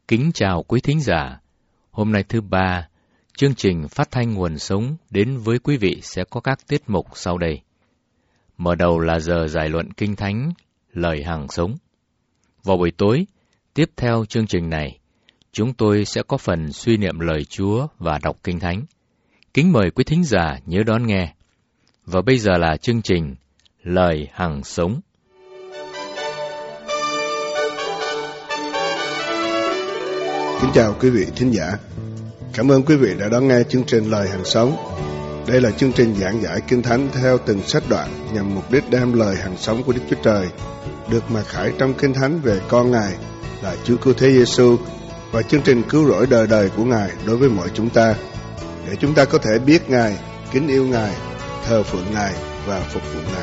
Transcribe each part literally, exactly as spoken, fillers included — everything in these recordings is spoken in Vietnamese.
Kính chào quý thính giả. Hôm nay thứ ba, chương trình phát thanh nguồn sống đến với quý vị sẽ có các tiết mục sau đây. Mở đầu là giờ giải luận Kinh Thánh, lời hàng sống. Vào buổi tối, tiếp theo chương trình này, chúng tôi sẽ có phần suy niệm lời Chúa và đọc Kinh Thánh. Kính mời quý thính giả nhớ đón nghe. Và bây giờ là chương trình Lời Hằng Sống. Kính chào quý vị thính giả. Cảm ơn quý vị đã đón nghe chương trình Lời Hằng Sống. Đây là chương trình giảng giải Kinh Thánh theo từng sách đoạn nhằm mục đích đem lời hằng sống của Đức Chúa Trời được mặc khải trong Kinh Thánh về con Ngài là Chúa Cứu Thế Giêsu và chương trình cứu rỗi đời đời của Ngài đối với mọi chúng ta, để chúng ta có thể biết Ngài, kính yêu Ngài, thờ phượng Ngài và phục vụ Ngài.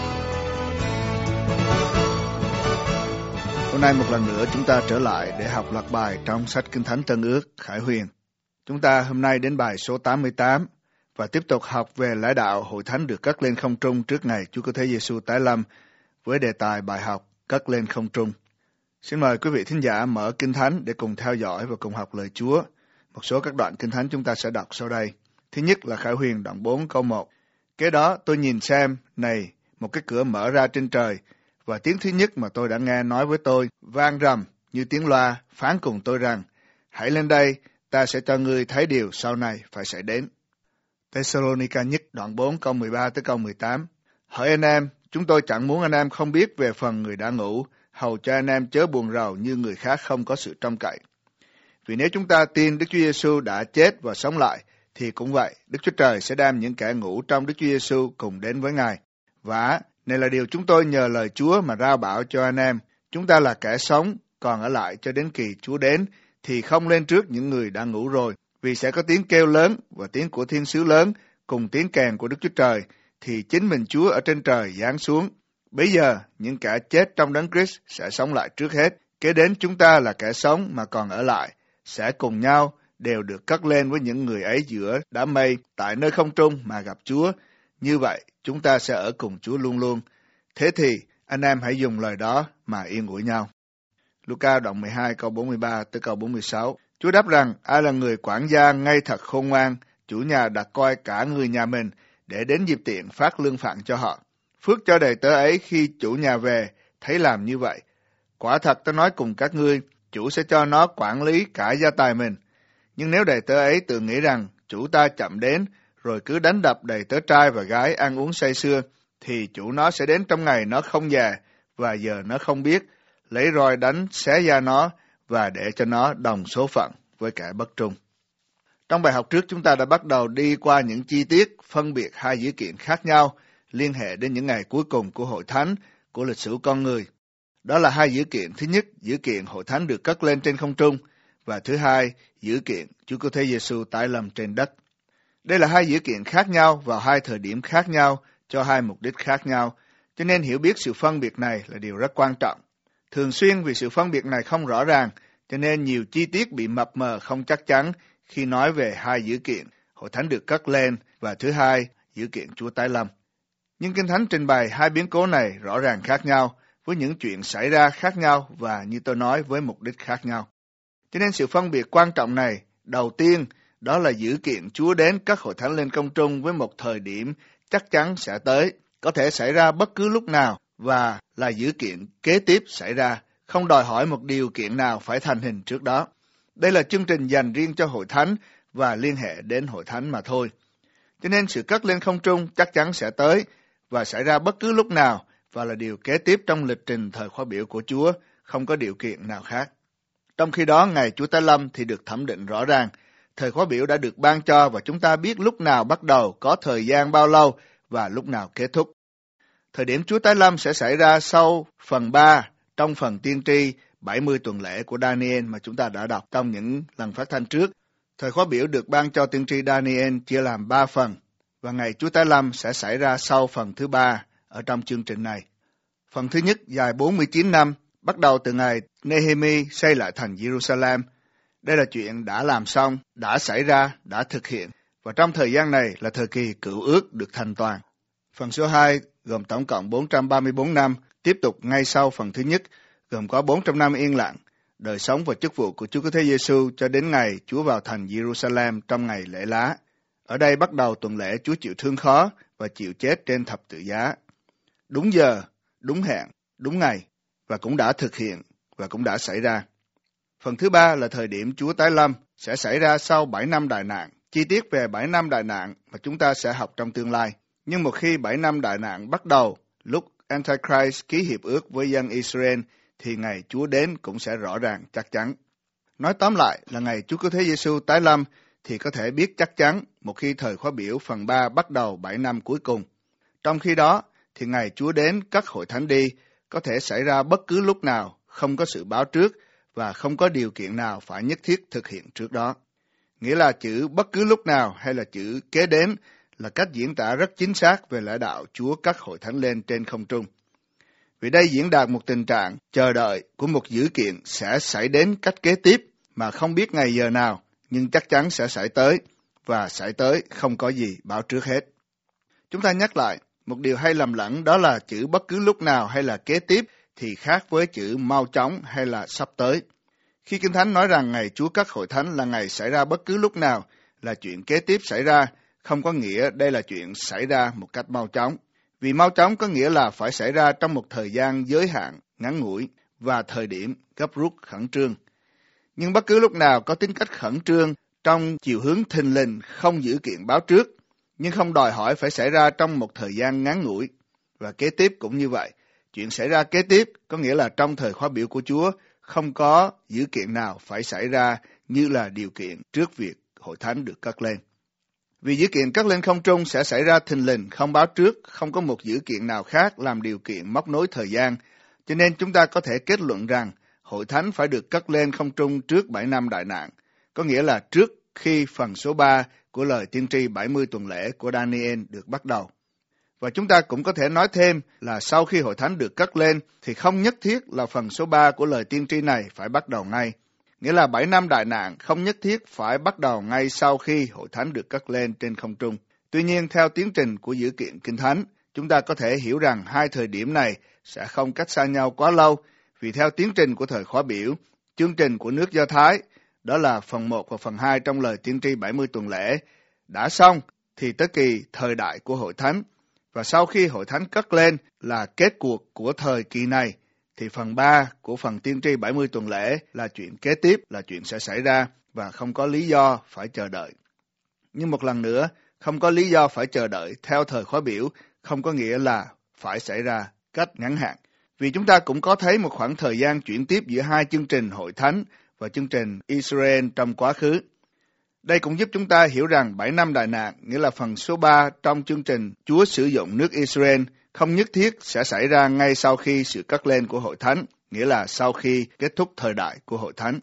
Hôm nay một lần nữa chúng ta trở lại để học loạt bài trong sách Kinh Thánh Tân Ước Khải Huyền. Chúng ta hôm nay đến bài số tám mươi tám và tiếp tục học về lẽ đạo hội thánh được cất lên không trung trước ngày Chúa Cứu Thế Giêsu tái lâm với đề tài bài học cất lên không trung. Xin mời quý vị thính giả mở Kinh Thánh để cùng theo dõi và cùng học lời Chúa. Một số các đoạn Kinh Thánh chúng ta sẽ đọc sau đây. Thứ nhất là Khải Huyền đoạn bốn câu một. Kế đó tôi nhìn xem, này, một cái cửa mở ra trên trời, và tiếng thứ nhất mà tôi đã nghe nói với tôi vang rầm như tiếng loa, phán cùng tôi rằng, hãy lên đây, ta sẽ cho ngươi thấy điều sau này phải xảy đến. Thessalonica nhất đoạn bốn câu mười ba tới câu mười tám. Hỡi anh em, chúng tôi chẳng muốn anh em không biết về phần người đã ngủ, hầu cho anh em chớ buồn rầu như người khác không có sự trông cậy. Vì nếu chúng ta tin Đức Chúa Giêsu đã chết và sống lại, thì cũng vậy, Đức Chúa Trời sẽ đem những kẻ ngủ trong Đức Chúa Giêsu cùng đến với Ngài. Và này là điều chúng tôi nhờ lời Chúa mà rao bảo cho anh em. Chúng ta là kẻ sống, còn ở lại cho đến kỳ Chúa đến, thì không lên trước những người đã ngủ rồi. Vì sẽ có tiếng kêu lớn và tiếng của thiên sứ lớn, cùng tiếng kèn của Đức Chúa Trời, thì chính mình Chúa ở trên trời giáng xuống. Bây giờ, những kẻ chết trong Đấng Christ sẽ sống lại trước hết. Kế đến chúng ta là kẻ sống mà còn ở lại, sẽ cùng nhau đều được cất lên với những người ấy giữa đám mây tại nơi không trung mà gặp Chúa. Như vậy, chúng ta sẽ ở cùng Chúa luôn luôn. Thế thì, anh em hãy dùng lời đó mà yên ủi nhau. Luca đoạn mười hai câu bốn mươi ba tới câu bốn mươi sáu. Chúa đáp rằng, ai là người quản gia ngay thật khôn ngoan, chủ nhà đặt coi cả người nhà mình, để đến dịp tiện phát lương phạn cho họ. Phước cho đầy tớ ấy khi chủ nhà về, thấy làm như vậy. Quả thật tôi nói cùng các ngươi, chủ sẽ cho nó quản lý cả gia tài mình. Nhưng nếu đầy tớ ấy tự nghĩ rằng, chủ ta chậm đến, rồi cứ đánh đập đầy tớ trai và gái ăn uống say sưa, thì chủ nó sẽ đến trong ngày nó không già, và giờ nó không biết, lấy roi đánh xé da nó, và để cho nó đồng số phận với kẻ bất trung. Trong bài học trước chúng ta đã bắt đầu đi qua những chi tiết phân biệt hai dữ kiện khác nhau liên hệ đến những ngày cuối cùng của hội thánh, của lịch sử con người. Đó là hai dữ kiện. Thứ nhất, dữ kiện hội thánh được cất lên trên không trung, và thứ hai, dữ kiện Chúa Cứu Thế Giêsu tái lâm trên đất. Đây là hai dữ kiện khác nhau vào hai thời điểm khác nhau cho hai mục đích khác nhau, cho nên hiểu biết sự phân biệt này là điều rất quan trọng. Thường xuyên vì sự phân biệt này không rõ ràng, cho nên nhiều chi tiết bị mập mờ không chắc chắn khi nói về hai dữ kiện, hội thánh được cất lên và thứ hai, dữ kiện Chúa tái lâm. Nhưng Kinh Thánh trình bày hai biến cố này rõ ràng khác nhau, với những chuyện xảy ra khác nhau và như tôi nói với mục đích khác nhau. Cho nên sự phân biệt quan trọng này, đầu tiên, đó là dữ kiện Chúa đến cất hội thánh lên không trung với một thời điểm chắc chắn sẽ tới, có thể xảy ra bất cứ lúc nào và là dữ kiện kế tiếp xảy ra, không đòi hỏi một điều kiện nào phải thành hình trước đó. Đây là chương trình dành riêng cho hội thánh và liên hệ đến hội thánh mà thôi. Cho nên sự cất lên không trung chắc chắn sẽ tới và xảy ra bất cứ lúc nào và là điều kế tiếp trong lịch trình thời khóa biểu của Chúa, không có điều kiện nào khác. Trong khi đó, ngày Chúa tái lâm thì được thẩm định rõ ràng. Thời khóa biểu đã được ban cho và chúng ta biết lúc nào bắt đầu, có thời gian bao lâu và lúc nào kết thúc. Thời điểm Chúa tái lâm sẽ xảy ra sau phần ba trong phần tiên tri bảy mươi tuần lễ của Daniel mà chúng ta đã đọc trong những lần phát thanh trước. Thời khóa biểu được ban cho tiên tri Daniel chia làm ba phần và ngày Chúa tái lâm sẽ xảy ra sau phần thứ ba ở trong chương trình này. Phần thứ nhất dài bốn mươi chín năm, bắt đầu từ ngày Nehemi xây lại thành Jerusalem. Đây là chuyện đã làm xong, đã xảy ra, đã thực hiện, và trong thời gian này là thời kỳ cựu ước được thành toàn. Phần số hai gồm tổng cộng bốn trăm ba mươi bốn năm, tiếp tục ngay sau phần thứ nhất, gồm có bốn trăm năm yên lặng. đời sống và chức vụ của Chúa Cứu Thế Giêsu cho đến ngày Chúa vào thành Jerusalem trong ngày lễ lá. Ở đây bắt đầu tuần lễ Chúa chịu thương khó và chịu chết trên thập tự giá. Đúng giờ, đúng hẹn, đúng ngày, và cũng đã thực hiện và cũng đã xảy ra. Phần thứ ba là thời điểm Chúa tái lâm sẽ xảy ra sau bảy năm đại nạn. Chi tiết về bảy năm đại nạn mà chúng ta sẽ học trong tương lai. Nhưng một khi bảy năm đại nạn bắt đầu, lúc Antichrist ký hiệp ước với dân Israel, thì ngày Chúa đến cũng sẽ rõ ràng chắc chắn. Nói tóm lại là ngày Chúa Cứu Thế Giêsu tái lâm thì có thể biết chắc chắn một khi thời khóa biểu phần ba bắt đầu bảy năm cuối cùng. Trong khi đó thì ngày Chúa đến cất hội thánh đi có thể xảy ra bất cứ lúc nào, không có sự báo trước và không có điều kiện nào phải nhất thiết thực hiện trước đó. Nghĩa là chữ bất cứ lúc nào hay là chữ kế đến là cách diễn tả rất chính xác về lẽ đạo Chúa cất hội thánh lên trên không trung. Vì đây diễn đạt một tình trạng chờ đợi của một dữ kiện sẽ xảy đến cách kế tiếp mà không biết ngày giờ nào, nhưng chắc chắn sẽ xảy tới, và xảy tới không có gì báo trước hết. Chúng ta nhắc lại, một điều hay lầm lẫn đó là chữ bất cứ lúc nào hay là kế tiếp thì khác với chữ mau chóng hay là sắp tới. Khi Kinh Thánh nói rằng ngày Chúa cất hội thánh là ngày xảy ra bất cứ lúc nào, là chuyện kế tiếp xảy ra, không có nghĩa đây là chuyện xảy ra một cách mau chóng. Vì mau chóng có nghĩa là phải xảy ra trong một thời gian giới hạn, ngắn ngủi và thời điểm gấp rút khẩn trương. Nhưng bất cứ lúc nào có tính cách khẩn trương trong chiều hướng thình lình không dữ kiện báo trước, nhưng không đòi hỏi phải xảy ra trong một thời gian ngắn ngủi. Và kế tiếp cũng như vậy. Chuyện xảy ra kế tiếp có nghĩa là trong thời khóa biểu của Chúa không có dữ kiện nào phải xảy ra như là điều kiện trước việc hội thánh được cất lên. Vì dữ kiện cất lên không trung sẽ xảy ra thình lình, không báo trước, không có một dữ kiện nào khác làm điều kiện móc nối thời gian. Cho nên chúng ta có thể kết luận rằng hội thánh phải được cất lên không trung trước bảy năm đại nạn, có nghĩa là trước khi phần số ba của lời tiên tri bảy mươi tuần lễ của Daniel được bắt đầu. Và chúng ta cũng có thể nói thêm là sau khi hội thánh được cất lên thì không nhất thiết là phần số ba của lời tiên tri này phải bắt đầu ngay. Nghĩa là bảy năm đại nạn không nhất thiết phải bắt đầu ngay sau khi hội thánh được cất lên trên không trung. Tuy nhiên, theo tiến trình của dữ kiện Kinh Thánh, chúng ta có thể hiểu rằng hai thời điểm này sẽ không cách xa nhau quá lâu, vì theo tiến trình của thời khóa biểu, chương trình của nước Do Thái, đó là phần một và phần hai trong lời tiên tri bảy mươi tuần lễ, đã xong thì tới kỳ thời đại của hội thánh. Và sau khi hội thánh cất lên là kết cuộc của thời kỳ này, thì phần ba của phần tiên tri bảy mươi tuần lễ là chuyện kế tiếp, là chuyện sẽ xảy ra và không có lý do phải chờ đợi. Nhưng một lần nữa, không có lý do phải chờ đợi theo thời khóa biểu không có nghĩa là phải xảy ra cách ngắn hạn. Vì chúng ta cũng có thấy một khoảng thời gian chuyển tiếp giữa hai chương trình hội thánh và chương trình Israel trong quá khứ. Đây cũng giúp chúng ta hiểu rằng bảy năm đại nạn, nghĩa là phần số ba trong chương trình Chúa sử dụng nước Israel, không nhất thiết sẽ xảy ra ngay sau khi sự cất lên của hội thánh, nghĩa là sau khi kết thúc thời đại của hội thánh.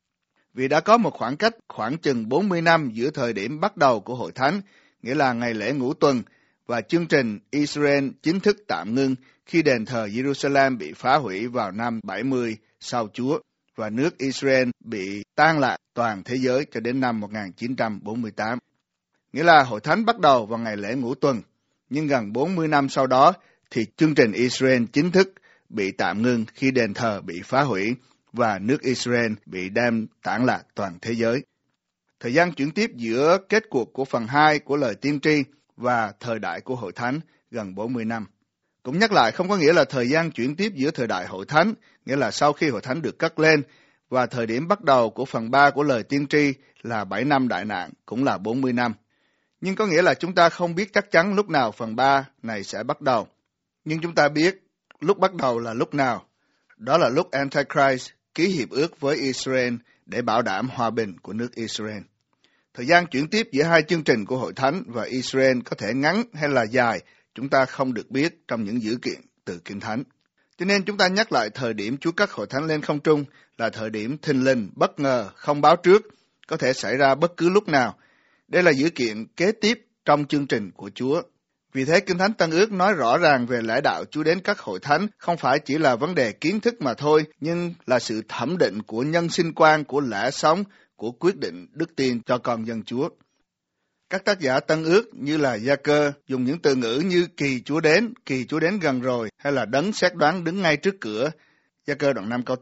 Vì đã có một khoảng cách khoảng chừng bốn mươi năm giữa thời điểm bắt đầu của hội thánh, nghĩa là ngày lễ ngũ tuần, và chương trình Israel chính thức tạm ngưng khi đền thờ Jerusalem bị phá hủy vào năm bảy mươi sau Chúa, và nước Israel bị tan lạc toàn thế giới cho đến năm một nghìn chín trăm bốn mươi tám. Nghĩa là hội thánh bắt đầu vào ngày lễ ngũ tuần, nhưng gần bốn mươi năm sau đó thì chương trình Israel chính thức bị tạm ngưng khi đền thờ bị phá hủy và nước Israel bị đem tản lạc toàn thế giới. Thời gian chuyển tiếp giữa kết cuộc của phần hai của lời tiên tri và thời đại của hội thánh gần bốn mươi năm. Cũng nhắc lại, không có nghĩa là thời gian chuyển tiếp giữa thời đại hội thánh, nghĩa là sau khi hội thánh được cất lên, và thời điểm bắt đầu của phần ba của lời tiên tri là bảy năm đại nạn, cũng là bốn mươi năm. Nhưng có nghĩa là chúng ta không biết chắc chắn lúc nào phần ba này sẽ bắt đầu. Nhưng chúng ta biết lúc bắt đầu là lúc nào. Đó là lúc Antichrist ký hiệp ước với Israel để bảo đảm hòa bình của nước Israel. Thời gian chuyển tiếp giữa hai chương trình của hội thánh và Israel có thể ngắn hay là dài, chúng ta không được biết trong những dữ kiện từ Kinh Thánh. Cho nên chúng ta nhắc lại thời điểm Chúa cất hội thánh lên không trung là thời điểm thình lình, bất ngờ, không báo trước, có thể xảy ra bất cứ lúc nào. Đây là dữ kiện kế tiếp trong chương trình của Chúa. Vì thế Kinh Thánh Tân Ước nói rõ ràng về lẽ đạo Chúa đến các hội thánh không phải chỉ là vấn đề kiến thức mà thôi, nhưng là sự thẩm định của nhân sinh quan, của lẽ sống, của quyết định đức tin cho con dân Chúa. Các tác giả Tân Ước như là Gia-cơ dùng những từ ngữ như kỳ Chúa đến, kỳ Chúa đến gần rồi, hay là đấng xét đoán đứng ngay trước cửa. Gia-cơ đoạn năm câu tám,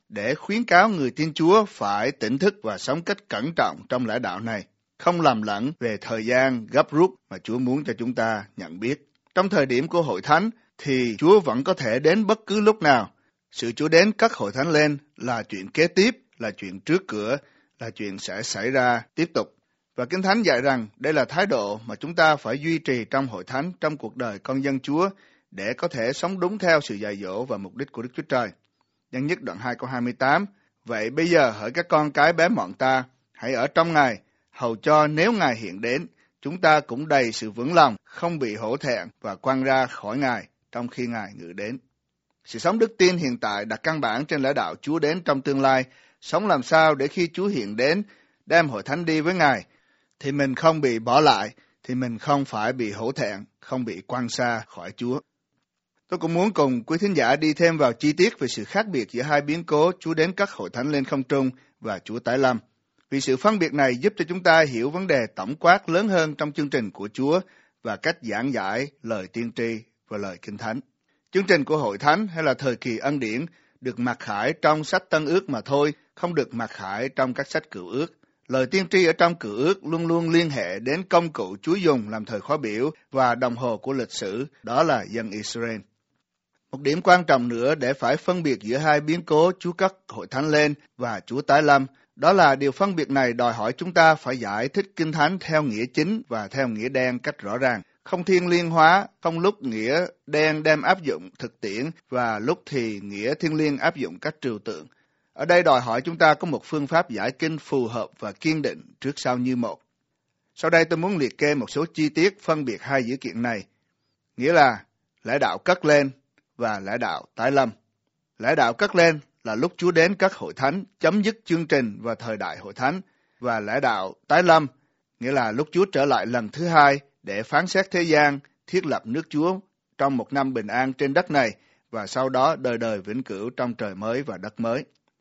để khuyến cáo người tin Chúa phải tỉnh thức và sống cách cẩn trọng trong lẽ đạo này, không lầm lẫn về thời gian gấp rút mà Chúa muốn cho chúng ta nhận biết. Trong thời điểm của hội thánh thì Chúa vẫn có thể đến bất cứ lúc nào. Sự Chúa đến cất hội thánh lên là chuyện kế tiếp, là chuyện trước cửa, là chuyện sẽ xảy ra tiếp tục. Và Kinh Thánh dạy rằng đây là thái độ mà chúng ta phải duy trì trong hội thánh, trong cuộc đời con dân Chúa, để có thể sống đúng theo sự dạy dỗ và mục đích của Đức Chúa Trời. Nhân nhất đoạn hai câu hai mươi tám, vậy bây giờ hỡi các con cái bé mọn ta, hãy ở trong Ngài, hầu cho nếu Ngài hiện đến, chúng ta cũng đầy sự vững lòng, không bị hổ thẹn và quăng ra khỏi Ngài trong khi Ngài ngự đến. Sự sống đức tin hiện tại đặt căn bản trên lẽ đạo Chúa đến trong tương lai, sống làm sao để khi Chúa hiện đến, đem hội thánh đi với Ngài, thì mình không bị bỏ lại, thì mình không phải bị hổ thẹn, không bị quăng xa khỏi Chúa. Tôi cũng muốn cùng quý thính giả đi thêm vào chi tiết về sự khác biệt giữa hai biến cố Chúa đến cất hội thánh lên không trung và Chúa tái lâm. Vì sự phân biệt này giúp cho chúng ta hiểu vấn đề tổng quát lớn hơn trong chương trình của Chúa và cách giảng giải lời tiên tri và lời Kinh Thánh. Chương trình của hội thánh hay là thời kỳ ân điển được mặc khải trong sách Tân Ước mà thôi, không được mặc khải trong các sách Cựu Ước. Lời tiên tri ở trong Cựu Ước luôn luôn liên hệ đến công cụ Chúa dùng làm thời khóa biểu và đồng hồ của lịch sử, đó là dân Israel. Một điểm quan trọng nữa để phải phân biệt giữa hai biến cố Chúa cất hội thánh lên và Chúa tái lâm, đó là điều phân biệt này đòi hỏi chúng ta phải giải thích Kinh Thánh theo nghĩa chính và theo nghĩa đen cách rõ ràng. Không thiên liêng hóa, không lúc nghĩa đen đem áp dụng thực tiễn và lúc thì nghĩa thiên liêng áp dụng cách trừu tượng. Ở đây đòi hỏi chúng ta có một phương pháp giải kinh phù hợp và kiên định trước sau như một. Sau đây tôi muốn liệt kê một số chi tiết phân biệt hai dữ kiện này, nghĩa là lẽ đạo cất lên và lẽ đạo tái lâm. Lẽ đạo cất lên là lúc Chúa đến cất hội thánh, chấm dứt chương trình và thời đại hội thánh, và lẽ đạo tái lâm, nghĩa là lúc Chúa trở lại lần thứ hai để phán xét thế gian, thiết lập nước Chúa trong một năm bình an trên đất này, và sau đó đời đời vĩnh cửu trong trời mới và đất mới.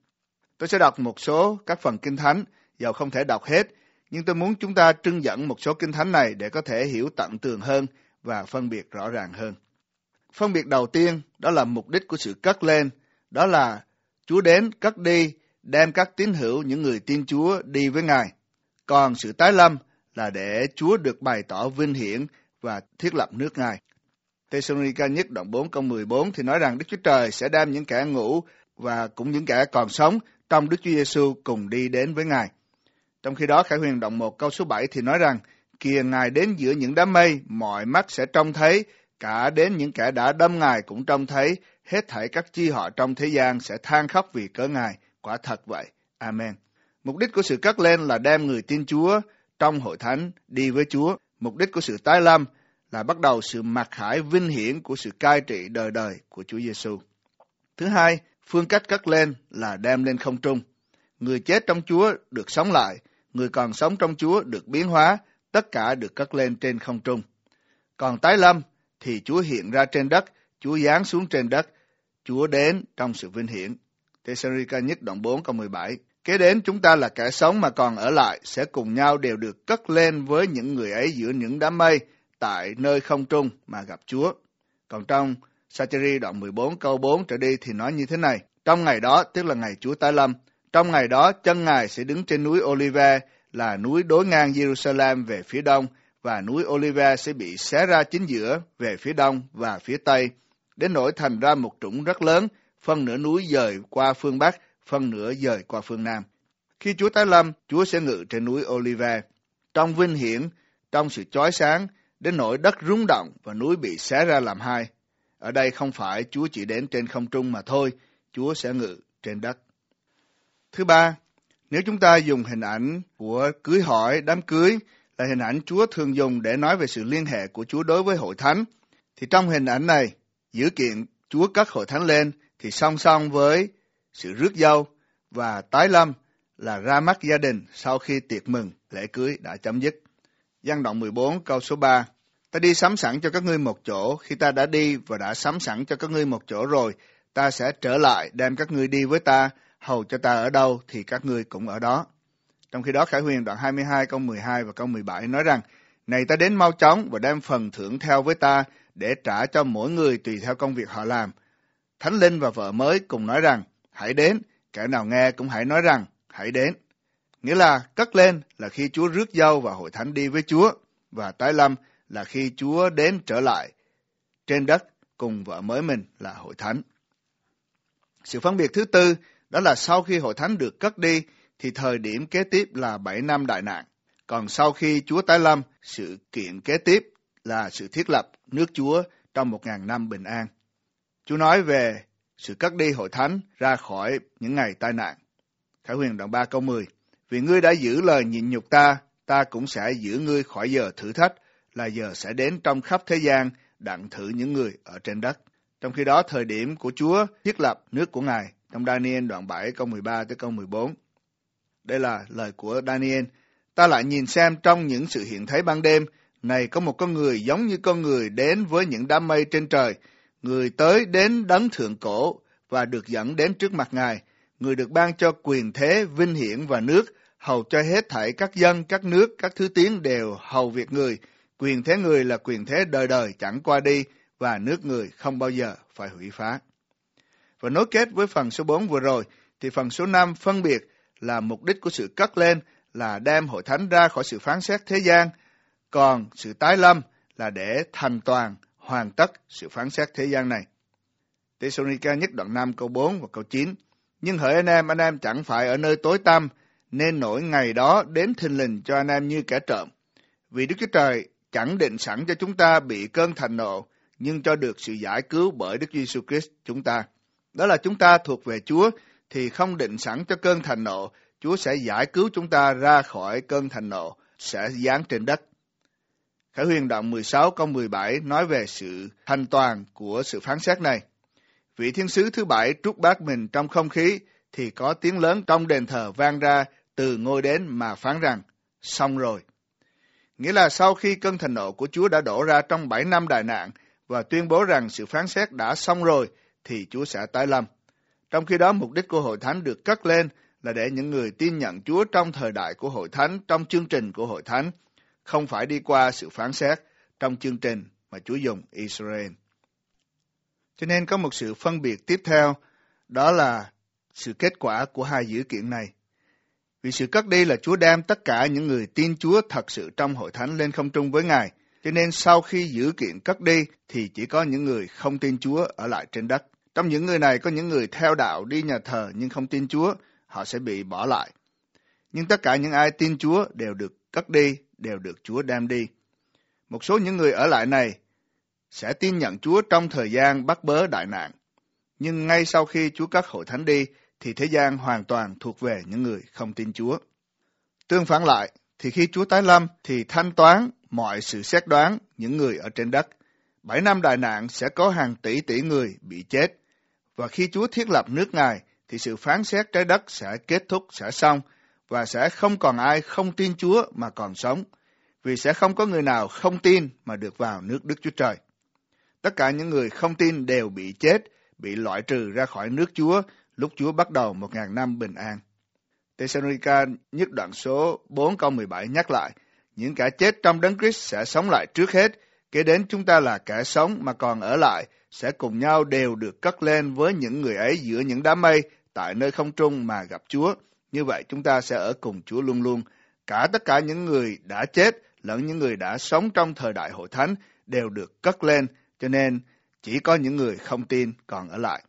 Tôi sẽ đọc một số các phần Kinh Thánh, dầu không thể đọc hết, nhưng tôi muốn chúng ta trưng dẫn một số Kinh Thánh này để có thể hiểu tận tường hơn và phân biệt rõ ràng hơn. Phân biệt đầu tiên, đó là mục đích của sự cất lên, đó là Chúa đến cất đi, đem các tín hữu, những người tin Chúa đi với Ngài. Còn sự tái lâm là để Chúa được bày tỏ vinh hiển và thiết lập nước Ngài. Thê-sô-lô-ni-ca nhất đoạn bốn câu mười bốn thì nói rằng Đức Chúa Trời sẽ đem những kẻ ngủ và cũng những kẻ còn sống trong Đức Chúa Giêsu cùng đi đến với Ngài. Trong khi đó, Khải Huyền đoạn một câu số bảy thì nói rằng, kìa Ngài đến giữa những đám mây, mọi mắt sẽ trông thấy, cả đến những kẻ đã đâm Ngài cũng trông thấy, hết thảy các chi họ trong thế gian sẽ than khóc vì cớ Ngài. Quả thật vậy. Amen. Mục đích của sự cất lên là đem người tin Chúa trong hội thánh đi với Chúa. Mục đích của sự tái lâm là bắt đầu sự mặc khải vinh hiển của sự cai trị đời đời của Chúa Giêsu. Thứ hai, phương cách cất lên là đem lên không trung. Người chết trong Chúa được sống lại, người còn sống trong Chúa được biến hóa, tất cả được cất lên trên không trung. Còn tái lâm thì Chúa hiện ra trên đất, Chúa giáng xuống trên đất, Chúa đến trong sự vinh hiển. Thê-sô-lô-ni-ca nhất đoạn bốn câu mười bảy. Kế đến chúng ta là kẻ sống mà còn ở lại sẽ cùng nhau đều được cất lên với những người ấy giữa những đám mây tại nơi không trung mà gặp Chúa. Còn trong Sa-chi-ri đoạn mười bốn câu bốn trở đi thì nói như thế này. Trong ngày đó, tức là ngày Chúa tái lâm, trong ngày đó chân Ngài sẽ đứng trên núi Olive, là núi đối ngang Jerusalem về phía đông, và núi Olive sẽ bị xé ra chính giữa về phía đông và phía tây, đến nỗi thành ra một trũng rất lớn, phân nửa núi dời qua phương Bắc, phân nửa dời qua phương Nam. Khi Chúa tái lâm, Chúa sẽ ngự trên núi Olive, trong vinh hiển, trong sự chói sáng, đến nỗi đất rung động và núi bị xé ra làm hai. Ở đây không phải Chúa chỉ đến trên không trung mà thôi, Chúa sẽ ngự trên đất. Thứ ba, nếu chúng ta dùng hình ảnh của cưới hỏi, đám cưới, là hình ảnh Chúa thường dùng để nói về sự liên hệ của Chúa đối với hội thánh, thì trong hình ảnh này, dữ kiện Chúa cất hội thánh lên thì song song với sự rước dâu và tái lâm là ra mắt gia đình sau khi tiệc mừng lễ cưới đã chấm dứt. Giăng đoạn mười bốn câu số ba. Ta đi sắm sẵn cho các ngươi một chỗ, khi ta đã đi và đã sắm sẵn cho các ngươi một chỗ rồi, ta sẽ trở lại đem các ngươi đi với ta, hầu cho ta ở đâu thì các ngươi cũng ở đó. Trong khi đó Khải Huyền đoạn hai mươi hai câu mười hai và câu mười bảy nói rằng, này ta đến mau chóng và đem phần thưởng theo với ta để trả cho mỗi người tùy theo công việc họ làm. Thánh Linh và vợ mới cùng nói rằng, hãy đến, kẻ nào nghe cũng hãy nói rằng, hãy đến. Nghĩa là cất lên là khi Chúa rước dâu vào hội thánh đi với Chúa, và tái lâm là khi Chúa đến trở lại trên đất cùng vợ mới mình là hội thánh. Sự phân biệt thứ tư đó là sau khi hội thánh được cất đi thì thời điểm kế tiếp là bảy năm đại nạn. Còn sau khi Chúa tái lâm, sự kiện kế tiếp là sự thiết lập nước Chúa trong một ngàn năm bình an. Chúa nói về sự cất đi hội thánh ra khỏi những ngày tai nạn. Khải Huyền đoạn ba câu mười. Vì ngươi đã giữ lời nhịn nhục ta, ta cũng sẽ giữ ngươi khỏi giờ thử thách, là giờ sẽ đến trong khắp thế gian đặng thử những người ở trên đất. Trong khi đó, thời điểm của Chúa thiết lập nước của Ngài, trong Daniel đoạn bảy câu mười ba tới câu mười bốn. Đây là lời của Daniel. Ta lại nhìn xem trong những sự hiện thấy ban đêm, này có một con người giống như con người đến với những đám mây trên trời. Người tới đến đấng thượng cổ và được dẫn đến trước mặt Ngài. Người được ban cho quyền thế, vinh hiển và nước, hầu cho hết thảy các dân, các nước, các thứ tiếng đều hầu việc người. Quyền thế người là quyền thế đời đời chẳng qua đi, và nước người không bao giờ phải hủy phá. Và nối kết với phần số bốn vừa rồi, thì phần số năm phân biệt là mục đích của sự cất lên là đem hội thánh ra khỏi sự phán xét thế gian, còn sự tái lâm là để thành toàn, hoàn tất sự phán xét thế gian này. Thessalonica nhất đoạn năm câu bốn và câu chín. Nhưng hỡi anh em, anh em chẳng phải ở nơi tối tăm, nên nỗi ngày đó đến thình lình cho anh em như kẻ trộm. Vì Đức Chúa Trời chẳng định sẵn cho chúng ta bị cơn thành nộ, nhưng cho được sự giải cứu bởi Đức Giêsu Christ chúng ta. Đó là chúng ta thuộc về Chúa, thì không định sẵn cho cơn thành nộ, Chúa sẽ giải cứu chúng ta ra khỏi cơn thành nộ, sẽ giáng trên đất. Khải Huyền đoạn mười sáu câu mười bảy nói về sự thành toàn của sự phán xét này. Vị thiên sứ thứ bảy trút bát mình trong không khí, thì có tiếng lớn trong đền thờ vang ra từ ngôi đến mà phán rằng, xong rồi. Nghĩa là sau khi cơn thành nộ của Chúa đã đổ ra trong bảy năm đại nạn và tuyên bố rằng sự phán xét đã xong rồi, thì Chúa sẽ tái lâm. Trong khi đó, mục đích của hội thánh được cất lên là để những người tin nhận Chúa trong thời đại của hội thánh, trong chương trình của hội thánh, không phải đi qua sự phán xét trong chương trình mà Chúa dùng Israel. Cho nên có một sự phân biệt tiếp theo, đó là sự kết quả của hai dữ kiện này. Vì sự cất đi là Chúa đem tất cả những người tin Chúa thật sự trong hội thánh lên không trung với Ngài. Cho nên sau khi dữ kiện cất đi thì chỉ có những người không tin Chúa ở lại trên đất. Trong những người này có những người theo đạo đi nhà thờ nhưng không tin Chúa, họ sẽ bị bỏ lại. Nhưng tất cả những ai tin Chúa đều được cất đi, đều được Chúa đem đi. Một số những người ở lại này sẽ tin nhận Chúa trong thời gian bắt bớ đại nạn. Nhưng ngay sau khi Chúa cất hội thánh đi, thì thế gian hoàn toàn thuộc về những người không tin Chúa. Tương phản lại, thì khi Chúa tái lâm, thì thanh toán mọi sự xét đoán những người ở trên đất. Bảy năm đại nạn sẽ có hàng tỷ tỷ người bị chết. Và khi Chúa thiết lập nước Ngài, thì sự phán xét trái đất sẽ kết thúc, sẽ xong, và sẽ không còn ai không tin Chúa mà còn sống. Vì sẽ không có người nào không tin mà được vào nước Đức Chúa Trời. Tất cả những người không tin đều bị chết, bị loại trừ ra khỏi nước Chúa lúc Chúa bắt đầu một ngàn năm bình an. Thessalonica nhất đoạn số bốn câu mười bảy nhắc lại, những kẻ chết trong Đấng Christ sẽ sống lại trước hết, kế đến chúng ta là kẻ sống mà còn ở lại, sẽ cùng nhau đều được cất lên với những người ấy giữa những đám mây tại nơi không trung mà gặp Chúa. Như vậy chúng ta sẽ ở cùng Chúa luôn luôn. Cả tất cả những người đã chết lẫn những người đã sống trong thời đại hội thánh đều được cất lên, cho nên chỉ có những người không tin còn ở lại.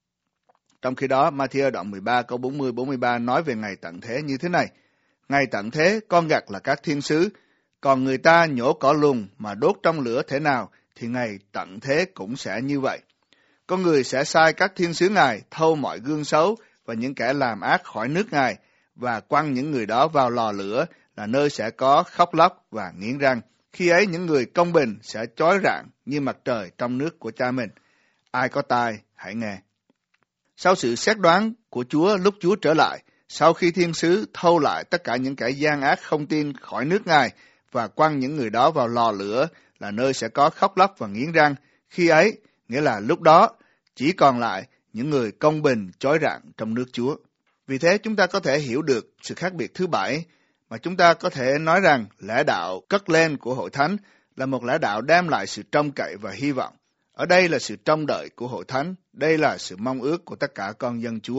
Trong khi đó, Ma-thi-ơ đoạn mười ba câu bốn mươi bốn mươi ba nói về ngày tận thế như thế này. Ngày tận thế, con gặt là các thiên sứ, còn người ta nhổ cỏ lùng mà đốt trong lửa thế nào, thì ngày tận thế cũng sẽ như vậy. Con người sẽ sai các thiên sứ Ngài thâu mọi gương xấu và những kẻ làm ác khỏi nước Ngài, và quăng những người đó vào lò lửa, là nơi sẽ có khóc lóc và nghiến răng. Khi ấy những người công bình sẽ chói rạng như mặt trời trong nước của cha mình. Ai có tai, hãy nghe. Sau sự xét đoán của Chúa lúc Chúa trở lại, sau khi thiên sứ thâu lại tất cả những kẻ gian ác không tin khỏi nước Ngài và quăng những người đó vào lò lửa, là nơi sẽ có khóc lóc và nghiến răng. Khi ấy, nghĩa là lúc đó, chỉ còn lại những người công bình chói rạng trong nước Chúa. Vì thế chúng ta có thể hiểu được sự khác biệt thứ bảy, mà chúng ta có thể nói rằng lẽ đạo cất lên của hội thánh là một lẽ đạo đem lại sự trông cậy và hy vọng. Ở đây là sự trông đợi của hội thánh, đây là sự mong ước của tất cả con dân Chúa,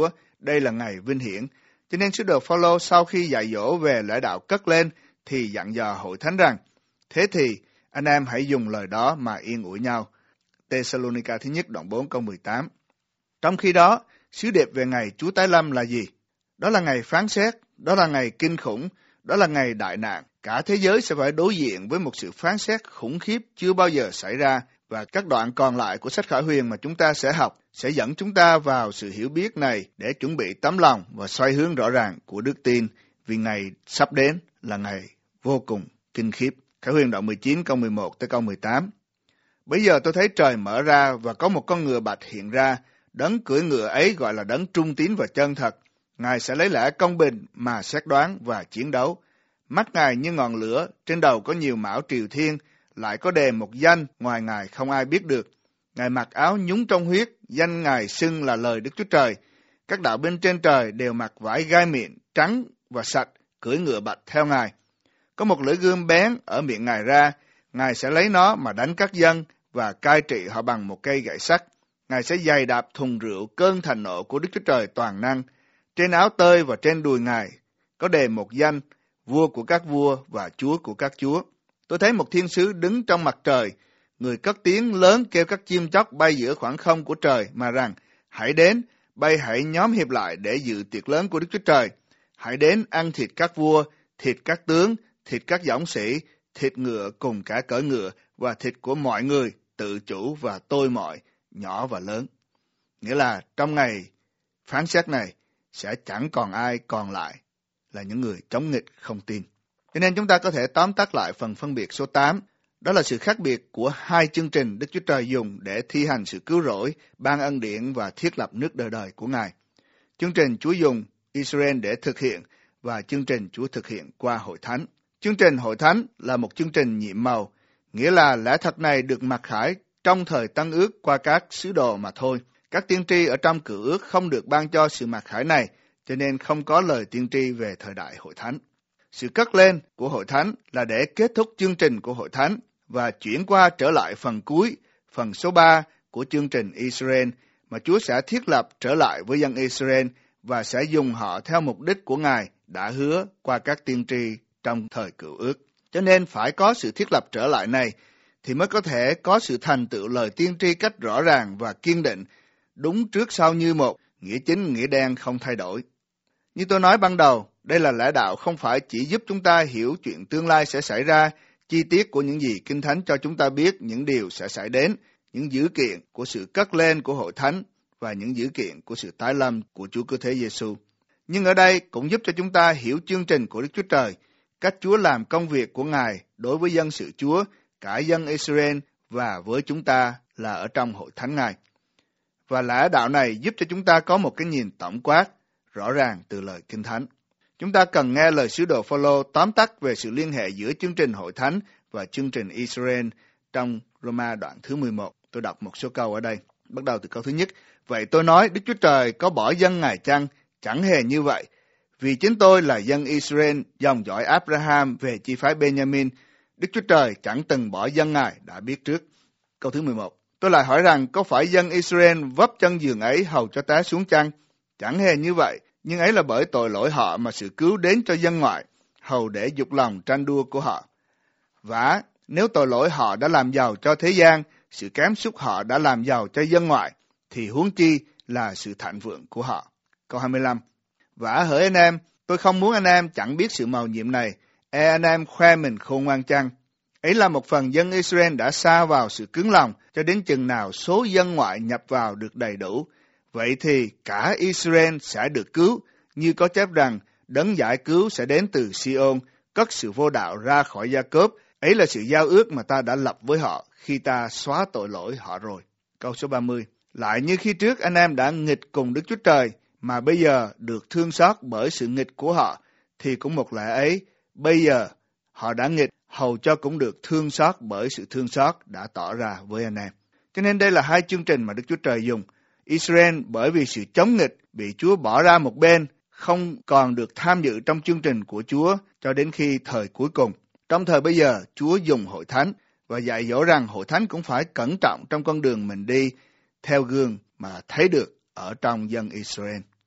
đây là ngày vinh hiển. Cho nên sứ đồ Phao-lô sau khi dạy dỗ về lẽ đạo cất lên thì dặn dò hội thánh rằng, thế thì anh em hãy dùng lời đó mà yên ủi nhau. Tê-sa-lô-ni-ca thứ nhất đoạn bốn câu mười tám. Trong khi đó, sứ điệp về ngày Chúa tái lâm là gì? Đó là ngày phán xét, đó là ngày kinh khủng, đó là ngày đại nạn. Cả thế giới sẽ phải đối diện với một sự phán xét khủng khiếp chưa bao giờ xảy ra, và các đoạn còn lại của sách Khải Huyền mà chúng ta sẽ học sẽ dẫn chúng ta vào sự hiểu biết này để chuẩn bị tấm lòng và xoay hướng rõ ràng của đức tin, vì ngày sắp đến là ngày vô cùng kinh khiếp. Khải Huyền đoạn mười chín câu mười một tới câu mười tám. Bây giờ tôi thấy trời mở ra và có một con ngựa bạch hiện ra, đấng cưỡi ngựa ấy gọi là đấng trung tín và chân thật. Ngài sẽ lấy lẽ công bình mà xét đoán và chiến đấu. Mắt Ngài như ngọn lửa, trên đầu có nhiều mão triều thiên, lại có đề một danh, ngoài Ngài không ai biết được. Ngài mặc áo nhúng trong huyết, danh Ngài xưng là lời Đức Chúa Trời. Các đạo binh trên trời đều mặc vải gai miệng, trắng và sạch, cưỡi ngựa bạch theo Ngài. Có một lưỡi gươm bén ở miệng Ngài ra, Ngài sẽ lấy nó mà đánh các dân và cai trị họ bằng một cây gậy sắt. Ngài sẽ giày đạp thùng rượu cơn thành nộ của Đức Chúa Trời toàn năng. Trên áo tơi và trên đùi Ngài có đề một danh, vua của các vua và chúa của các chúa. Tôi thấy một thiên sứ đứng trong mặt trời, người cất tiếng lớn kêu các chim chóc bay giữa khoảng không của trời mà rằng, hãy đến, bay hãy nhóm hiệp lại để dự tiệc lớn của Đức Chúa Trời. Hãy đến ăn thịt các vua, thịt các tướng, thịt các dõng sĩ, thịt ngựa cùng cả cỡ ngựa và thịt của mọi người, tự chủ và tôi mọi, nhỏ và lớn. Nghĩa là trong ngày phán xét này sẽ chẳng còn ai còn lại là những người chống nghịch không tin. Cho nên chúng ta có thể tóm tắt lại phần phân biệt số tám, đó là sự khác biệt của hai chương trình Đức Chúa Trời dùng để thi hành sự cứu rỗi, ban ân điển và thiết lập nước đời đời của Ngài. Chương trình Chúa dùng Israel để thực hiện và chương trình Chúa thực hiện qua hội thánh. Chương trình hội thánh là một chương trình nhiệm màu, nghĩa là lẽ thật này được mặc khải trong thời Tân Ước qua các sứ đồ mà thôi. Các tiên tri ở trong Cựu Ước không được ban cho sự mặc khải này, cho nên không có lời tiên tri về thời đại hội thánh. Sự cất lên của hội thánh là để kết thúc chương trình của hội thánh và chuyển qua trở lại phần cuối, phần số ba của chương trình Israel, mà Chúa sẽ thiết lập trở lại với dân Israel và sẽ dùng họ theo mục đích của Ngài đã hứa qua các tiên tri trong thời Cựu Ước. Cho nên phải có sự thiết lập trở lại này thì mới có thể có sự thành tựu lời tiên tri cách rõ ràng và kiên định, đúng trước sau như một, nghĩa chính nghĩa đen không thay đổi. Như tôi nói ban đầu, đây là lẽ đạo không phải chỉ giúp chúng ta hiểu chuyện tương lai sẽ xảy ra, chi tiết của những gì Kinh Thánh cho chúng ta biết những điều sẽ xảy đến, những dữ kiện của sự cất lên của hội thánh và những dữ kiện của sự tái lâm của Chúa Cứu Thế Giêsu. Nhưng ở đây cũng giúp cho chúng ta hiểu chương trình của Đức Chúa Trời, cách Chúa làm công việc của Ngài đối với dân sự Chúa, cả dân Israel và với chúng ta là ở trong hội thánh Ngài. Và lẽ đạo này giúp cho chúng ta có một cái nhìn tổng quát, rõ ràng từ lời Kinh Thánh. Chúng ta cần nghe lời sứ đồ Phao-lô tóm tắt về sự liên hệ giữa chương trình hội thánh và chương trình Israel trong Roma đoạn thứ mười một. Tôi đọc một số câu ở đây, bắt đầu từ câu thứ nhất. Vậy tôi nói, Đức Chúa Trời có bỏ dân Ngài chăng? Chẳng hề như vậy. Vì chính tôi là dân Israel, dòng dõi Abraham về chi phái Benjamin. Đức Chúa Trời chẳng từng bỏ dân Ngài đã biết trước. Câu thứ mười một. Tôi lại hỏi rằng, có phải dân Israel vấp chân giường ấy hầu cho té xuống chăng? Chẳng hề như vậy, nhưng ấy là bởi tội lỗi họ mà sự cứu đến cho dân ngoại, hầu để dục lòng tranh đua của họ. Và nếu tội lỗi họ đã làm giàu cho thế gian, sự kém sút họ đã làm giàu cho dân ngoại, thì huống chi là sự thạnh vượng của họ. Câu hai mươi lăm. Và hỡi anh em, tôi không muốn anh em chẳng biết sự mầu nhiệm này, e anh em khoe mình khôn ngoan chăng. Ấy là một phần dân Israel đã sa vào sự cứng lòng, cho đến chừng nào số dân ngoại nhập vào được đầy đủ. Vậy thì cả Israel sẽ được cứu, như có chép rằng, đấng giải cứu sẽ đến từ Sion, cất sự vô đạo ra khỏi Gia-cốp. Ấy là sự giao ước mà ta đã lập với họ, khi ta xóa tội lỗi họ rồi. Câu số ba mươi. Lại như khi trước anh em đã nghịch cùng Đức Chúa Trời, mà bây giờ được thương xót bởi sự nghịch của họ, thì cũng một lẽ ấy, bây giờ họ đã nghịch, hầu cho cũng được thương xót bởi sự thương xót đã tỏ ra với anh em. Cho nên đây là hai chương trình mà Đức Chúa Trời dùng. Israel bởi vì sự chống nghịch bị Chúa bỏ ra một bên, không còn được tham dự trong chương trình của Chúa cho đến khi thời cuối cùng. Trong thời bây giờ, Chúa dùng hội thánh và dạy dỗ rằng hội thánh cũng phải cẩn trọng trong con đường mình đi theo gương mà thấy được ở trong dân Israel.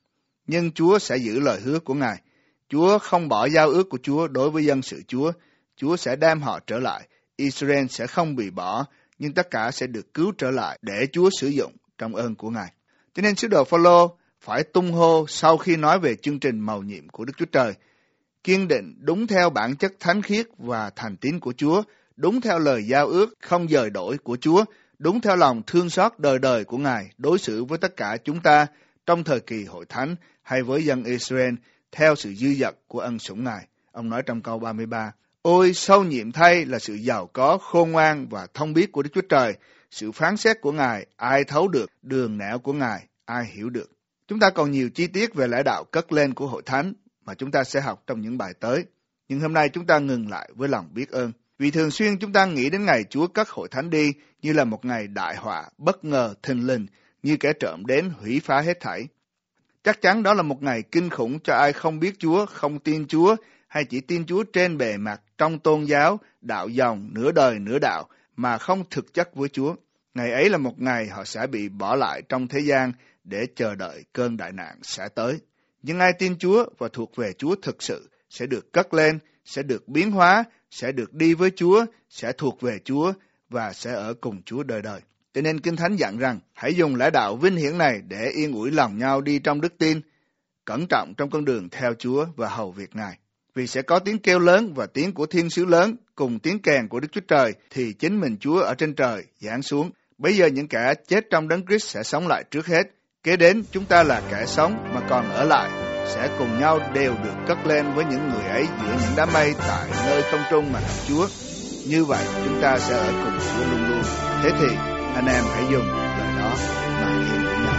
nhưng Chúa sẽ giữ lời hứa của Ngài. Chúa không bỏ giao ước của Chúa đối với dân sự Chúa. Chúa sẽ đem họ trở lại. Israel sẽ không bị bỏ, nhưng tất cả sẽ được cứu trở lại để Chúa sử dụng trong ơn của Ngài. Cho nên sứ đồ Phao-lô phải tung hô sau khi nói về chương trình mầu nhiệm của Đức Chúa Trời, kiên định đúng theo bản chất thánh khiết và thành tín của Chúa, đúng theo lời giao ước không dời đổi của Chúa, đúng theo lòng thương xót đời đời của Ngài đối xử với tất cả chúng ta trong thời kỳ hội thánh hay với dân Israel theo sự dư dật của ân sủng Ngài. Ông nói trong câu ba mươi ba, ôi sâu nhiệm thay là sự giàu có, khôn ngoan và thông biết của Đức Chúa Trời, sự phán xét của Ngài ai thấu được, đường nẻo của Ngài ai hiểu được. Chúng ta còn nhiều chi tiết về lẽ đạo cất lên của hội thánh mà chúng ta sẽ học trong những bài tới. Nhưng hôm nay chúng ta ngừng lại với lòng biết ơn. Vì thường xuyên chúng ta nghĩ đến ngày Chúa cất hội thánh đi như là một ngày đại họa, bất ngờ, thình lình, như kẻ trộm đến hủy phá hết thảy. Chắc chắn đó là một ngày kinh khủng cho ai không biết Chúa, không tin Chúa, hay chỉ tin Chúa trên bề mặt, trong tôn giáo, đạo dòng, nửa đời nửa đạo, mà không thực chất với Chúa. Ngày ấy là một ngày họ sẽ bị bỏ lại trong thế gian để chờ đợi cơn đại nạn sẽ tới. Nhưng ai tin Chúa và thuộc về Chúa thực sự sẽ được cất lên, sẽ được biến hóa, sẽ được đi với Chúa, sẽ thuộc về Chúa và sẽ ở cùng Chúa đời đời. Cho nên Kinh Thánh dặn rằng hãy dùng lẽ đạo vinh hiển này để yên ủi lòng nhau đi trong đức tin, cẩn trọng trong con đường theo Chúa và hầu việc Ngài. Vì sẽ có tiếng kêu lớn và tiếng của thiên sứ lớn cùng tiếng kèn của Đức Chúa Trời thì chính mình Chúa ở trên trời giáng xuống. Bây giờ những kẻ chết trong Đấng Christ sẽ sống lại trước hết. Kế đến chúng ta là kẻ sống mà còn ở lại sẽ cùng nhau đều được cất lên với những người ấy giữa những đám mây tại nơi không trung mà gặp Chúa. Như vậy chúng ta sẽ ở cùng Chúa luôn luôn. Thế thì anh em hãy dùng lời đó mà hiệp với nhau.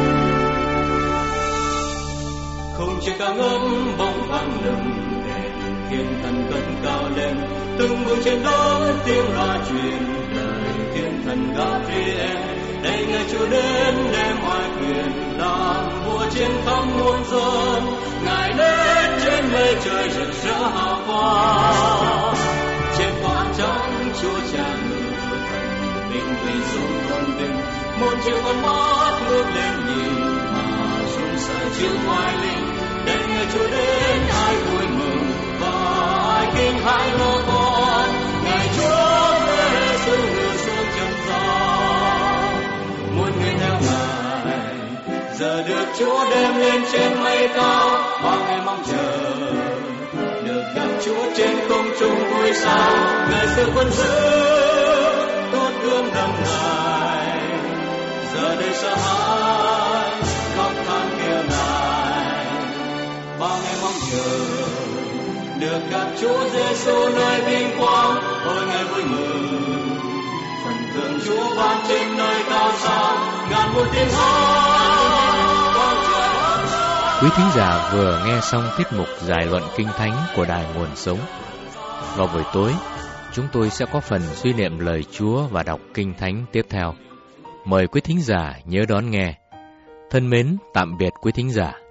Không chỉ ca ngất bóng vang lừng đèn, thiên thần cất cao lên, từng bước trên đó tiếng loa truyền lời thiên thần Gabriel. Đây ngày Chúa đến đem oai quyền làm vua trên khắp muôn dân, Ngài đến trên mây trời rực rỡ hào quang. Trên quan trắng Chúa Cha ngự thần, bình tùy xuống quân bình, muôn triệu con mắt ngước lên nhìn mà run sợ trước oai linh. Đây ngày Chúa đến ai vui mừng và ai kinh hãi lo toan, ngày Chúa Giêsu ngự xuống trần gian. Muôn người theo Ngài giờ được Chúa đem lên trên mây cao, bao ngày mong chờ được gặp Chúa trên không trung vui sao. Ngài sự quân giữ tốt gương đầm Ngài, giờ đây sợ hãi khóc than kêu nài, bao ngày mong chờ được gặp Chúa Giêsu nơi vinh quang. Ôi ngày vui mừng phần thưởng Chúa ban trên nơi cao xa, ngàn muôn tiếng hát. Quý thính giả vừa nghe xong tiết mục giải luận Kinh Thánh của Đài Nguồn Sống. Vào buổi tối, chúng tôi sẽ có phần suy niệm lời Chúa và đọc Kinh Thánh tiếp theo. Mời quý thính giả nhớ đón nghe. Thân mến, tạm biệt quý thính giả.